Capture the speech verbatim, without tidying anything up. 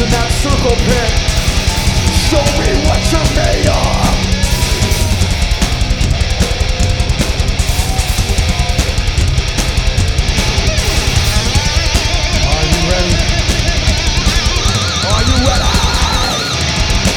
in that circle pit. Show me what you're made of.